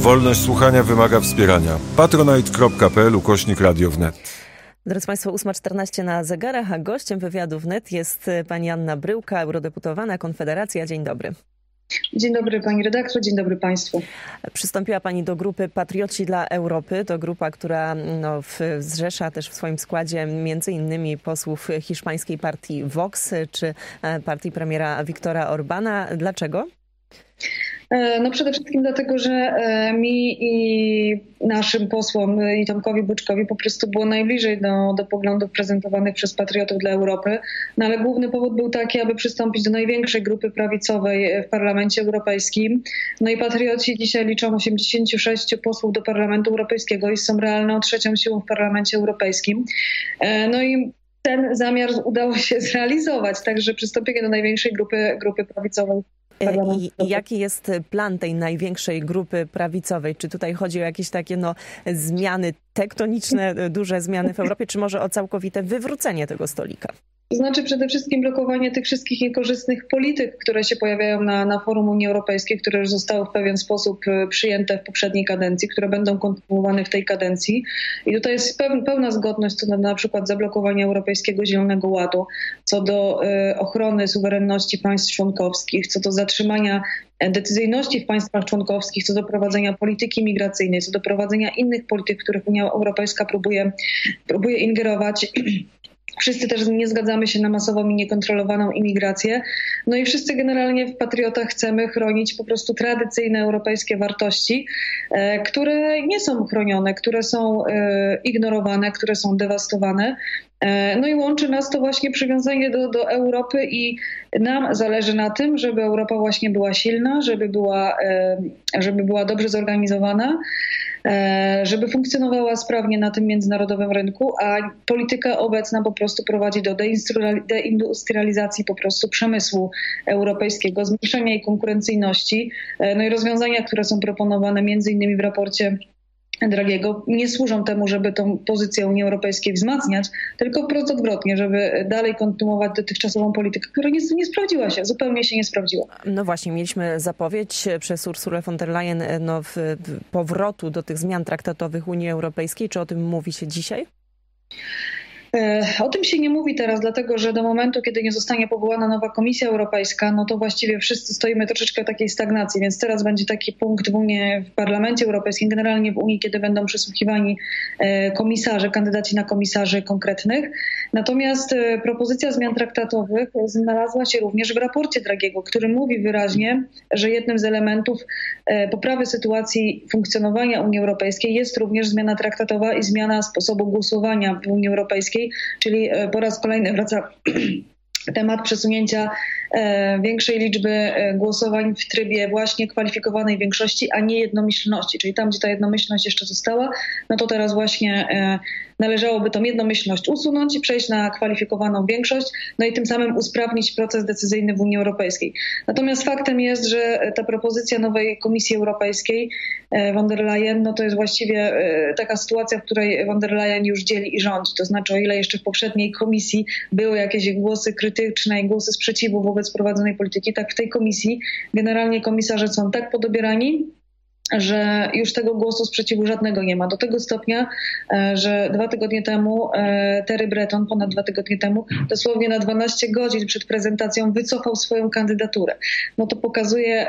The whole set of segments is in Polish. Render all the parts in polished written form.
Wolność słuchania wymaga wspierania. patronite.pl/Radio wnet. Drodzy Państwo, 8:14 na zegarach, a gościem wywiadu wnet jest pani Anna Bryłka, eurodeputowana, Konfederacja. Dzień dobry. Dzień dobry pani redaktor, dzień dobry państwu. Przystąpiła pani do grupy Patrioci dla Europy. To grupa, która zrzesza też w swoim składzie między innymi posłów hiszpańskiej partii Vox czy partii premiera Viktora Orbana. Dlaczego? No przede wszystkim dlatego, że mi i naszym posłom i Tomkowi Buczkowi po prostu było najbliżej do poglądów prezentowanych przez Patriotów dla Europy. No ale główny powód był taki, aby przystąpić do największej grupy prawicowej w Parlamencie Europejskim. No i Patrioci dzisiaj liczą 86 posłów do Parlamentu Europejskiego i są realną trzecią siłą w Parlamencie Europejskim. No i ten zamiar udało się zrealizować, także przystąpienie do największej grupy prawicowej. I jaki jest plan tej największej grupy prawicowej? Czy tutaj chodzi o jakieś takie zmiany tektoniczne, duże zmiany w Europie, czy może o całkowite wywrócenie tego stolika? To znaczy przede wszystkim blokowanie tych wszystkich niekorzystnych polityk, które się pojawiają na forum Unii Europejskiej, które już zostały w pewien sposób przyjęte w poprzedniej kadencji, które będą kontynuowane w tej kadencji. I tutaj jest pełna zgodność co do na przykład zablokowania Europejskiego Zielonego Ładu, co do ochrony suwerenności państw członkowskich, co do zatrzymania decyzyjności w państwach członkowskich, co do prowadzenia polityki migracyjnej, co do prowadzenia innych polityk, w których Unia Europejska próbuje ingerować. Wszyscy też nie zgadzamy się na masową i niekontrolowaną imigrację. No i wszyscy generalnie w Patriotach chcemy chronić po prostu tradycyjne europejskie wartości, które nie są chronione, które są ignorowane, które są dewastowane. No i łączy nas to właśnie przywiązanie do Europy i nam zależy na tym, żeby Europa właśnie była silna, żeby była dobrze zorganizowana, żeby funkcjonowała sprawnie na tym międzynarodowym rynku, a polityka obecna po prostu prowadzi do deindustrializacji po prostu przemysłu europejskiego, zmniejszenia jej konkurencyjności. No i rozwiązania, które są proponowane między innymi w raporcie Dragiego, nie służą temu, żeby tą pozycję Unii Europejskiej wzmacniać, tylko wprost odwrotnie, żeby dalej kontynuować dotychczasową politykę, która nie sprawdziła się, zupełnie się nie sprawdziła. No właśnie, mieliśmy zapowiedź przez Ursulę von der Leyen powrotu do tych zmian traktatowych Unii Europejskiej. Czy o tym mówi się dzisiaj? O tym się nie mówi teraz, dlatego że do momentu, kiedy nie zostanie powołana nowa Komisja Europejska, no to właściwie wszyscy stoimy troszeczkę w takiej stagnacji, więc teraz będzie taki punkt w Parlamencie Europejskim, generalnie w Unii, kiedy będą przesłuchiwani komisarze, kandydaci na komisarzy konkretnych. Natomiast propozycja zmian traktatowych znalazła się również w raporcie Dragiego, który mówi wyraźnie, że jednym z elementów poprawy sytuacji funkcjonowania Unii Europejskiej jest również zmiana traktatowa i zmiana sposobu głosowania w Unii Europejskiej, czyli po raz kolejny wraca temat przesunięcia większej liczby głosowań w trybie właśnie kwalifikowanej większości, a nie jednomyślności. Czyli tam, gdzie ta jednomyślność jeszcze została, no to teraz właśnie należałoby tą jednomyślność usunąć i przejść na kwalifikowaną większość, no i tym samym usprawnić proces decyzyjny w Unii Europejskiej. Natomiast faktem jest, że ta propozycja nowej Komisji Europejskiej von der Leyen, no to jest właściwie taka sytuacja, w której von der Leyen już dzieli i rządzi. To znaczy, o ile jeszcze w poprzedniej komisji były jakieś głosy krytyczne i głosy sprzeciwu wobec prowadzonej polityki, tak w tej komisji generalnie komisarze są tak podobierani, że już tego głosu sprzeciwu żadnego nie ma. Do tego stopnia, że 2 tygodnie temu Thierry Breton, ponad 2 tygodnie temu, dosłownie na 12 godzin przed prezentacją wycofał swoją kandydaturę. No to pokazuje,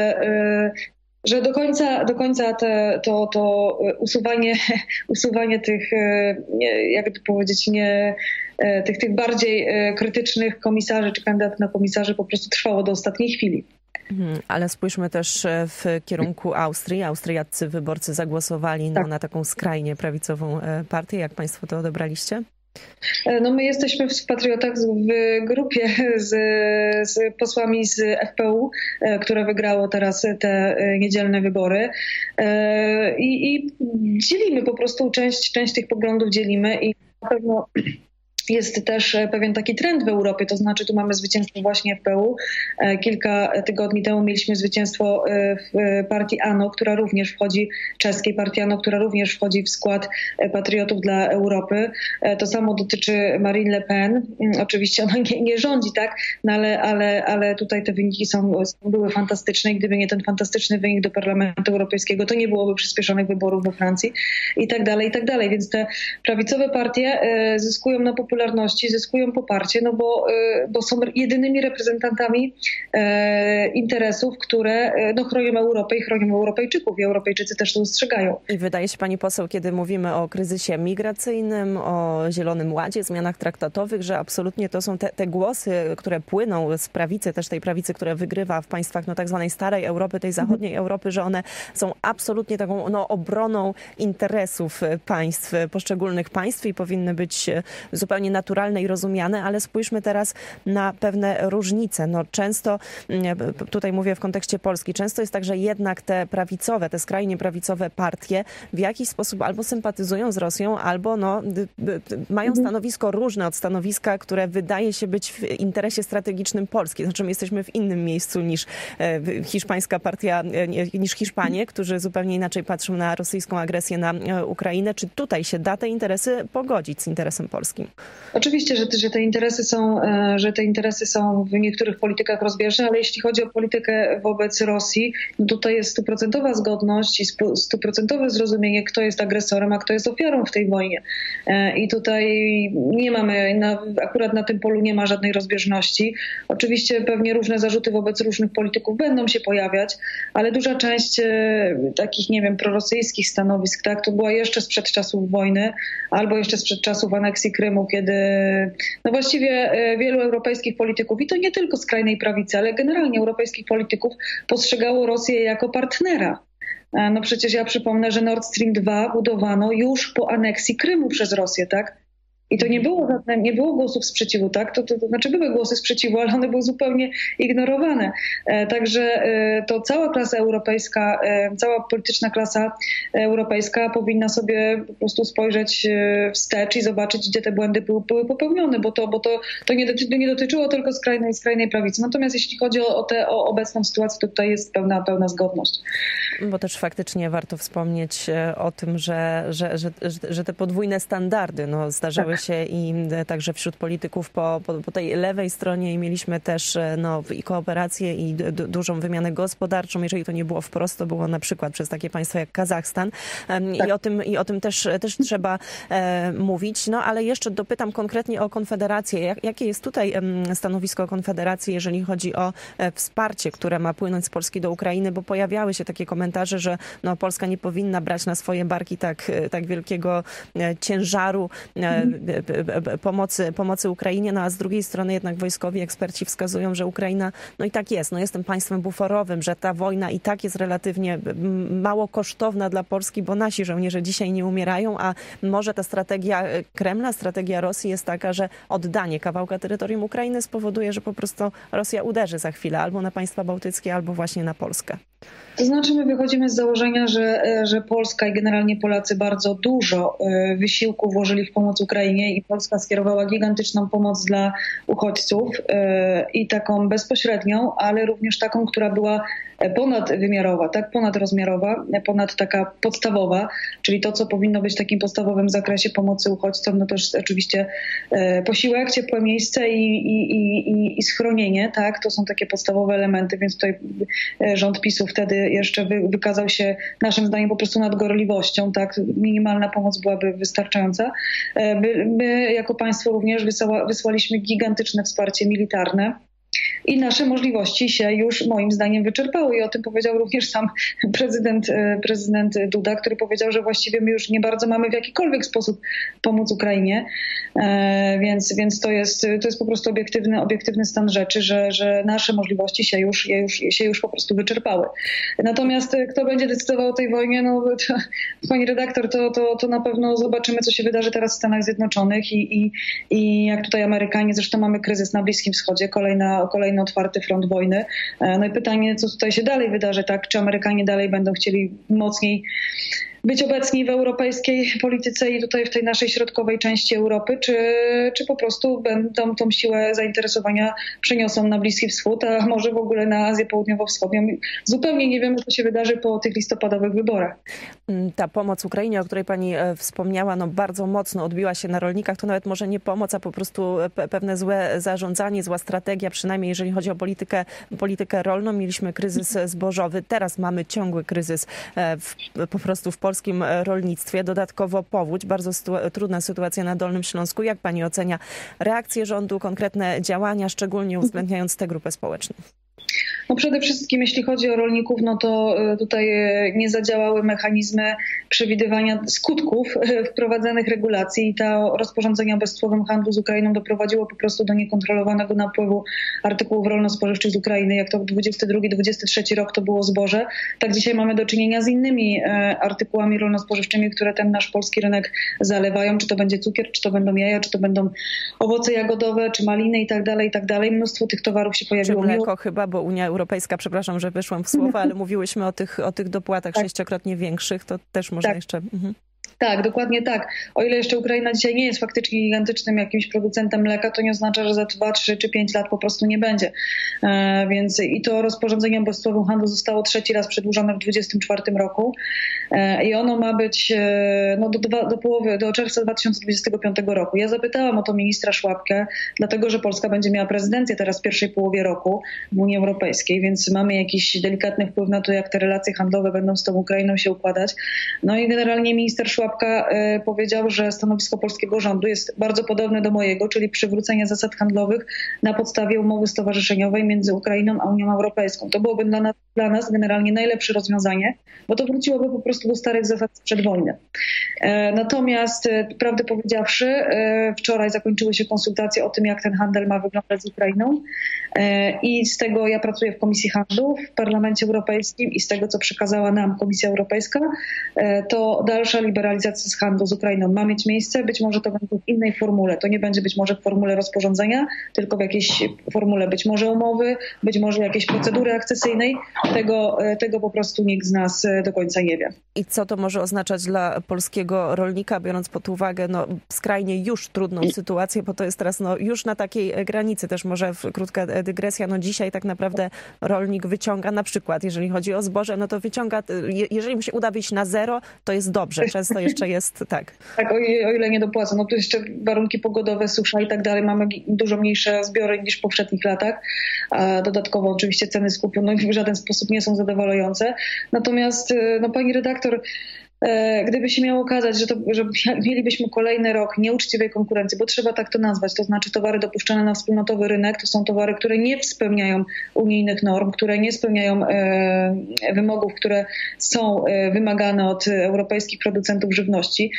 że do końca to usuwanie tych, jakby to powiedzieć, tych bardziej krytycznych komisarzy czy kandydatów na komisarzy po prostu trwało do ostatniej chwili. Ale spójrzmy też w kierunku Austrii. Austriaccy wyborcy zagłosowali na taką skrajnie prawicową partię. Jak państwo to odebraliście? No my jesteśmy w Patriotach w grupie z posłami z FPU, które wygrało teraz te niedzielne wybory i dzielimy po prostu część tych poglądów dzielimy i na pewno jest też pewien taki trend w Europie, to znaczy tu mamy zwycięstwo właśnie FPÖ. Kilka tygodni temu mieliśmy zwycięstwo w partii ANO, która również wchodzi, czeskiej partii ANO, która również wchodzi w skład Patriotów dla Europy. To samo dotyczy Marine Le Pen. Oczywiście ona nie rządzi, tak? No ale tutaj te wyniki były fantastyczne i gdyby nie ten fantastyczny wynik do Parlamentu Europejskiego, to nie byłoby przyspieszonych wyborów we Francji i tak dalej, i tak dalej. Więc te prawicowe partie zyskują na popularności, zyskują poparcie, no bo są jedynymi reprezentantami interesów, które chronią Europę i chronią Europejczyków i Europejczycy też to dostrzegają. I wydaje się, pani poseł, kiedy mówimy o kryzysie migracyjnym, o Zielonym Ładzie, zmianach traktatowych, że absolutnie to są te głosy, które płyną z prawicy, też tej prawicy, która wygrywa w państwach tak zwanej starej Europy, tej zachodniej Europy, że one są absolutnie taką obroną interesów państw, poszczególnych państw i powinny być zupełnie naturalne i rozumiane, ale spójrzmy teraz na pewne różnice. Często, tutaj mówię w kontekście Polski, często jest tak, że jednak te prawicowe, te skrajnie prawicowe partie w jakiś sposób albo sympatyzują z Rosją, albo mają stanowisko różne od stanowiska, które wydaje się być w interesie strategicznym Polski. Znaczy my jesteśmy w innym miejscu niż hiszpańska partia, niż Hiszpanie, którzy zupełnie inaczej patrzą na rosyjską agresję na Ukrainę. Czy tutaj się da te interesy pogodzić z interesem polskim? Oczywiście, że te interesy są w niektórych politykach rozbieżne, ale jeśli chodzi o politykę wobec Rosji, tutaj jest 100% zgodność i 100% zrozumienie, kto jest agresorem, a kto jest ofiarą w tej wojnie. I tutaj nie mamy, akurat na tym polu nie ma żadnej rozbieżności. Oczywiście pewnie różne zarzuty wobec różnych polityków będą się pojawiać, ale duża część takich, prorosyjskich stanowisk, tak, to była jeszcze sprzed czasów wojny, albo jeszcze sprzed czasów aneksji Krymu, kiedy właściwie wielu europejskich polityków, i to nie tylko skrajnej prawicy, ale generalnie europejskich polityków postrzegało Rosję jako partnera. Przecież ja przypomnę, że Nord Stream 2 budowano już po aneksji Krymu przez Rosję, tak? I to nie było głosów sprzeciwu, tak? To znaczy były głosy sprzeciwu, ale one były zupełnie ignorowane. Także to cała klasa europejska, cała polityczna klasa europejska powinna sobie po prostu spojrzeć wstecz i zobaczyć, gdzie te błędy były popełnione, bo to nie dotyczyło tylko skrajnej prawicy. Natomiast jeśli chodzi o obecną sytuację, to tutaj jest pełna zgodność. Bo też faktycznie warto wspomnieć o tym, że te podwójne standardy zdarzały się i także wśród polityków po tej lewej stronie i mieliśmy też i kooperację i dużą wymianę gospodarczą. Jeżeli to nie było wprost, to było na przykład przez takie państwa jak Kazachstan. I o tym też trzeba mówić. Ale jeszcze dopytam konkretnie o Konfederację. Jakie jest tutaj stanowisko Konfederacji, jeżeli chodzi o wsparcie, które ma płynąć z Polski do Ukrainy, bo pojawiały się takie komentarze, że Polska nie powinna brać na swoje barki tak wielkiego ciężaru pomocy Ukrainie, a z drugiej strony jednak wojskowi eksperci wskazują, że Ukraina i tak jest tym państwem buforowym, że ta wojna i tak jest relatywnie mało kosztowna dla Polski, bo nasi żołnierze dzisiaj nie umierają, a może ta strategia Kremla, strategia Rosji jest taka, że oddanie kawałka terytorium Ukrainy spowoduje, że po prostu Rosja uderzy za chwilę albo na państwa bałtyckie, albo właśnie na Polskę. To znaczy my wychodzimy z założenia, że Polska i generalnie Polacy bardzo dużo wysiłku włożyli w pomoc Ukrainie i Polska skierowała gigantyczną pomoc dla uchodźców i taką bezpośrednią, ale również taką, która była ponadwymiarowa, tak, ponadrozmiarowa, ponad taka podstawowa, czyli to, co powinno być w takim podstawowym zakresie pomocy uchodźcom, to jest oczywiście posiłek, ciepłe miejsce i schronienie, tak, to są takie podstawowe elementy, więc tutaj rząd PiS-u wtedy jeszcze wykazał się naszym zdaniem po prostu nadgorliwością, tak, minimalna pomoc byłaby wystarczająca. My jako państwo również wysłaliśmy gigantyczne wsparcie militarne. I nasze możliwości się już moim zdaniem wyczerpały i o tym powiedział również sam prezydent Duda, który powiedział, że właściwie my już nie bardzo mamy w jakikolwiek sposób pomóc Ukrainie, więc to jest po prostu obiektywny stan rzeczy, że nasze możliwości się już po prostu wyczerpały. Natomiast kto będzie decydował o tej wojnie, pani redaktor, to na pewno zobaczymy, co się wydarzy teraz w Stanach Zjednoczonych i jak tutaj Amerykanie, zresztą mamy kryzys na Bliskim Wschodzie, kolejny otwarty front wojny. No i pytanie, co tutaj się dalej wydarzy, tak? Czy Amerykanie dalej będą chcieli mocniej być obecni w europejskiej polityce i tutaj w tej naszej środkowej części Europy, czy po prostu będą tą siłę zainteresowania przeniosą na Bliski Wschód, a może w ogóle na Azję Południowo-Wschodnią. Zupełnie nie wiemy, co się wydarzy po tych listopadowych wyborach. Ta pomoc Ukrainie, o której pani wspomniała, no bardzo mocno odbiła się na rolnikach. To nawet może nie pomoc, a po prostu pewne złe zarządzanie, zła strategia, przynajmniej jeżeli chodzi o politykę rolną. Mieliśmy kryzys zbożowy, teraz mamy ciągły kryzys po prostu w polskim rolnictwie. Dodatkowo powódź, bardzo trudna sytuacja na Dolnym Śląsku. Jak pani ocenia reakcję rządu, konkretne działania, szczególnie uwzględniając tę grupę społeczną? No przede wszystkim jeśli chodzi o rolników, no to tutaj nie zadziałały mechanizmy przewidywania skutków wprowadzanych regulacji i to rozporządzenie o bezcłowym handlu z Ukrainą doprowadziło po prostu do niekontrolowanego napływu artykułów rolno-spożywczych z Ukrainy. Jak to w 22-23 rok to było zboże, tak dzisiaj mamy do czynienia z innymi artykułami rolno-spożywczymi, które ten nasz polski rynek zalewają. Czy to będzie cukier, czy to będą jaja, czy to będą owoce jagodowe, czy maliny i tak dalej. Mnóstwo tych towarów się pojawiło. Czy mleko chyba, bo Unia Europejska, przepraszam, że wyszłam w słowa, ale mówiłyśmy o tych dopłatach tak. 6-krotnie większych, to też można jeszcze... Tak, dokładnie tak. O ile jeszcze Ukraina dzisiaj nie jest faktycznie gigantycznym jakimś producentem mleka, to nie oznacza, że za 2, 3 czy 5 lat po prostu nie będzie. Więc i to rozporządzenie o bezcłowym handlu zostało 3. raz przedłużone w 2024 roku i ono ma być do czerwca 2025 roku. Ja zapytałam o to ministra Szłapkę, dlatego że Polska będzie miała prezydencję teraz w pierwszej połowie roku w Unii Europejskiej, więc mamy jakiś delikatny wpływ na to, jak te relacje handlowe będą z tą Ukrainą się układać. No i generalnie minister Szłapka powiedział, że stanowisko polskiego rządu jest bardzo podobne do mojego, czyli przywrócenie zasad handlowych na podstawie umowy stowarzyszeniowej między Ukrainą a Unią Europejską. To byłoby dla nas generalnie najlepsze rozwiązanie, bo to wróciłoby po prostu do starych zasad sprzed wojny. Natomiast prawdę powiedziawszy, wczoraj zakończyły się konsultacje o tym, jak ten handel ma wyglądać z Ukrainą i z tego ja pracuję w Komisji Handlu w Parlamencie Europejskim i z tego, co przekazała nam Komisja Europejska, to dalsza liberalizacja z handlu z Ukrainą ma mieć miejsce. Być może to będzie w innej formule. To nie będzie być może w formule rozporządzenia, tylko w jakiejś formule być może umowy, być może jakiejś procedury akcesyjnej. Tego po prostu nikt z nas do końca nie wie. I co to może oznaczać dla polskiego rolnika, biorąc pod uwagę skrajnie już trudną sytuację, bo to jest teraz już na takiej granicy. Też może krótka dygresja. Dzisiaj tak naprawdę rolnik wyciąga na przykład, jeżeli chodzi o zboże, to wyciąga, jeżeli mu się uda wyjść na zero, to jest dobrze. Często jeszcze jest tak. Tak, o ile nie dopłaca. No to jeszcze warunki pogodowe, susza i tak dalej. Mamy dużo mniejsze zbiory niż w poprzednich latach. A dodatkowo oczywiście ceny skupu w żaden sposób nie są zadowalające. Natomiast pani redaktor, gdyby się miało okazać, że mielibyśmy kolejny rok nieuczciwej konkurencji, bo trzeba tak to nazwać, to znaczy towary dopuszczane na wspólnotowy rynek, to są towary, które nie spełniają unijnych norm, które nie spełniają wymogów, które są wymagane od europejskich producentów żywności,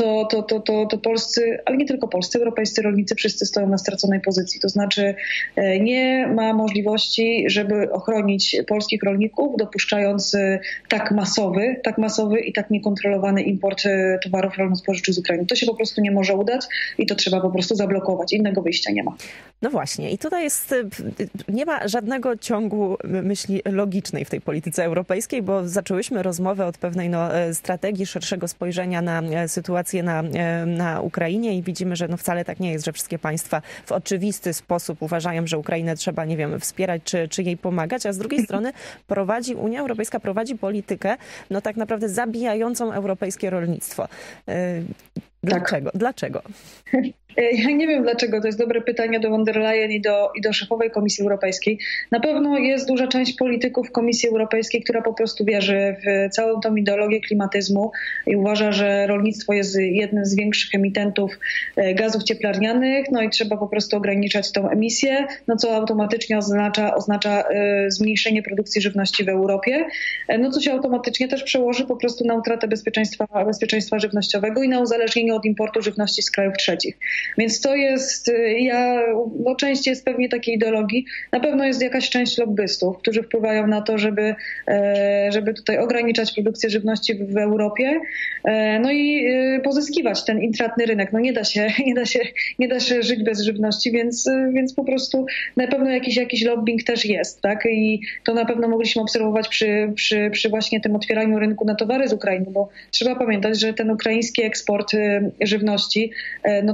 to polscy, ale nie tylko polscy, europejscy rolnicy wszyscy stoją na straconej pozycji. To znaczy nie ma możliwości, żeby ochronić polskich rolników, dopuszczając tak masowy i tak niekontrolowany import towarów rolno-spożywczych z Ukrainy. To się po prostu nie może udać i to trzeba po prostu zablokować. Innego wyjścia nie ma. No właśnie i tutaj nie ma żadnego ciągu myśli logicznej w tej polityce europejskiej, bo zaczęłyśmy rozmowę od pewnej strategii, szerszego spojrzenia na sytuację na Ukrainie i widzimy, że wcale tak nie jest, że wszystkie państwa w oczywisty sposób uważają, że Ukrainę trzeba, wspierać czy jej pomagać, a z drugiej strony Unia Europejska prowadzi politykę tak naprawdę zabijającą europejskie rolnictwo. Dlaczego? Ja nie wiem dlaczego, to jest dobre pytanie do von der Leyen i do szefowej Komisji Europejskiej. Na pewno jest duża część polityków Komisji Europejskiej, która po prostu wierzy w całą tą ideologię klimatyzmu i uważa, że rolnictwo jest jednym z większych emitentów gazów cieplarnianych, i trzeba po prostu ograniczać tą emisję, co automatycznie oznacza zmniejszenie produkcji żywności w Europie, co się automatycznie też przełoży po prostu na utratę bezpieczeństwa żywnościowego i na uzależnienie od importu żywności z krajów trzecich. Więc to jest, część jest pewnie takiej ideologii. Na pewno jest jakaś część lobbystów, którzy wpływają na to, żeby tutaj ograniczać produkcję żywności w Europie, no i pozyskiwać ten intratny rynek. No nie da się żyć bez żywności, więc po prostu na pewno jakiś lobbying też jest, tak? I to na pewno mogliśmy obserwować przy właśnie tym otwieraniu rynku na towary z Ukrainy, bo trzeba pamiętać, że ten ukraiński eksport żywności, no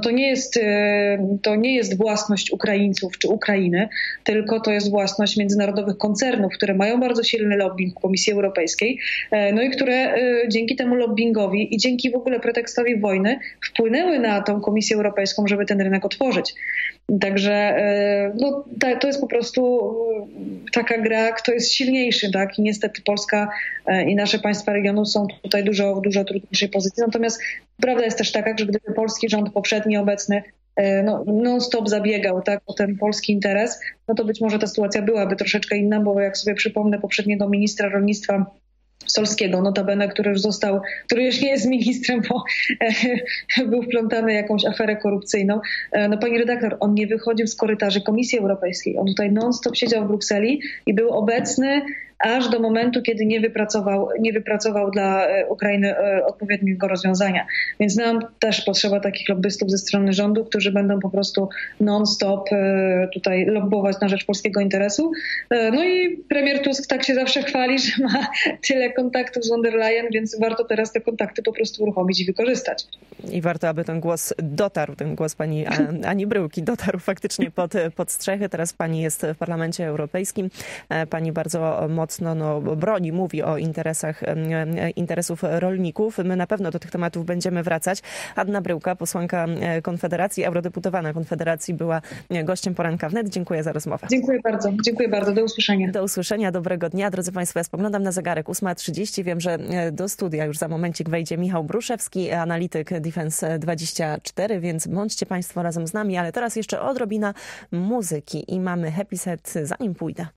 to nie jest własność Ukraińców czy Ukrainy, tylko to jest własność międzynarodowych koncernów, które mają bardzo silny lobbying w Komisji Europejskiej, no i które dzięki temu lobbingowi i dzięki w ogóle pretekstowi wojny wpłynęły na tą Komisję Europejską, żeby ten rynek otworzyć. Także to jest po prostu taka gra, kto jest silniejszy, tak? I niestety Polska i nasze państwa regionu są tutaj w dużo trudniejszej pozycji. Natomiast prawda jest też taka, że gdyby polski rząd poprzedni, obecny non-stop zabiegał, tak, o ten polski interes, no to być może ta sytuacja byłaby troszeczkę inna, bo jak sobie przypomnę poprzedniego ministra rolnictwa Solskiego, notabene, który już nie jest ministrem, bo był wplątany w jakąś aferę korupcyjną. No pani redaktor, on nie wychodził z korytarzy Komisji Europejskiej. On tutaj non-stop siedział w Brukseli i był obecny aż do momentu, kiedy nie wypracował dla Ukrainy odpowiedniego rozwiązania. Więc nam też potrzeba takich lobbystów ze strony rządu, którzy będą po prostu non-stop tutaj lobbować na rzecz polskiego interesu. No i premier Tusk tak się zawsze chwali, że ma tyle kontaktów z von der Leyen, więc warto teraz te kontakty po prostu uruchomić i wykorzystać. I warto, aby ten głos dotarł, ten głos pani Ani Bryłki dotarł faktycznie pod strzechy. Teraz pani jest w Parlamencie Europejskim. Pani bardzo mocno broni, mówi o interesów rolników. My na pewno do tych tematów będziemy wracać. Anna Bryłka, posłanka Konfederacji, eurodeputowana Konfederacji, była gościem Poranka Wnet. Dziękuję za rozmowę. Dziękuję bardzo. Do usłyszenia. Do usłyszenia. Dobrego dnia. Drodzy Państwo, ja spoglądam na zegarek 8:30. Wiem, że do studia już za momencik wejdzie Michał Bruszewski, analityk Defense24, więc bądźcie Państwo razem z nami. Ale teraz jeszcze odrobina muzyki i mamy Happy Set, zanim pójdę.